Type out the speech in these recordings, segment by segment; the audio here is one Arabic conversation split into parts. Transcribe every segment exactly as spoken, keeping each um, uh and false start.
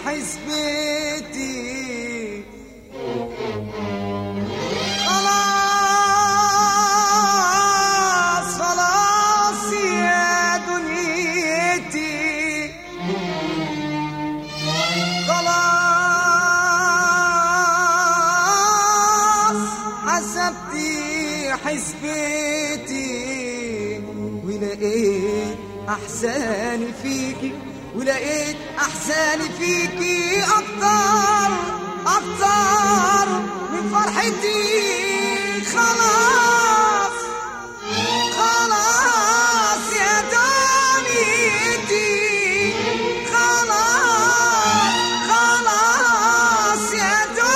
حسبتي حسبتي ولقيت أحزاني فيكي ولقيت أحزاني فيكي أكتر أكتر من فرحتي. خلاص خلاص يا دنيتي خلاص خلاص يا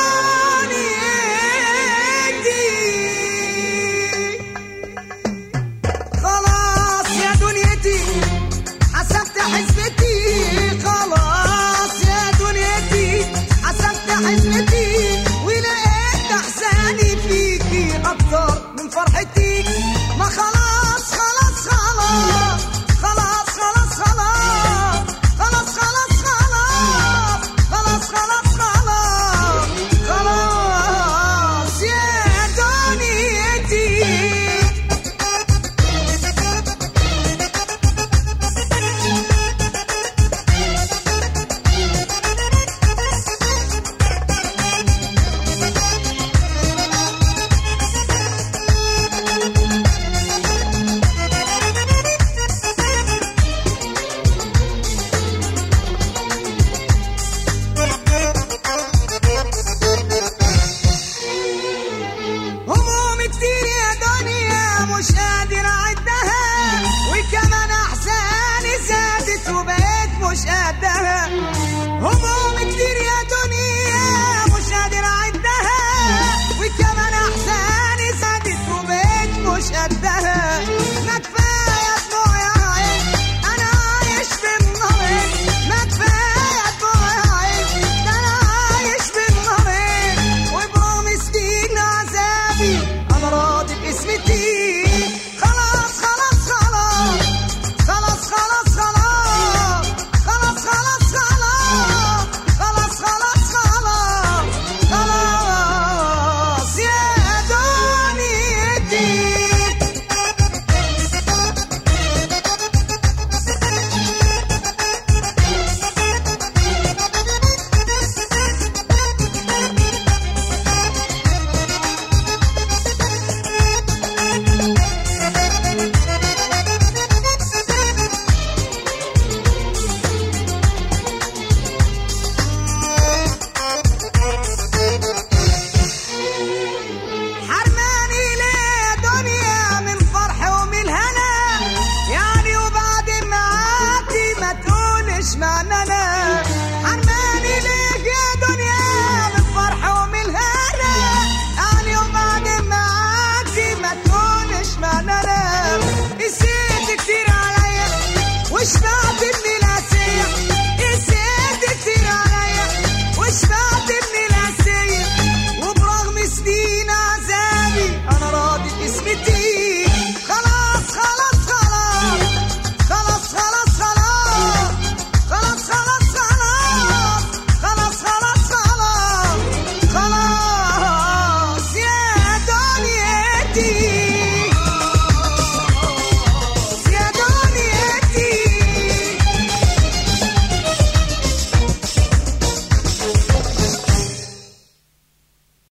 حسبتي خلاص يا دنيتي حسبت حسبتي ولقيت احزاني فيكي اكتر من فرحتي. ما خلاص خلاص خلاص خلاص خلاص خلاص خلاص خلاص خلاص خلاص خلاص خلاص يا دنيتي. هموم كتير يا دنيا مش قادر اعدها وكمان احزاني زادت وبقيت مش قدها. ما كفايه دموع يا عين انا عايش بالنارين. ما كفايه دموع يا عين ده انا عايش بالنارين وبقوا مسكين عذابي انا راضي باسمتي. خلاص خلاص خلاص خلاص خلاص خلاص خلاص خلاص خلاص خلاص خلاص يا دنيتي. حرماني ليك يا دنيا من فرح ومن هنا يعني وبعد معاكي ما تقولش معنانا. قسيت كتير عليا وشبعت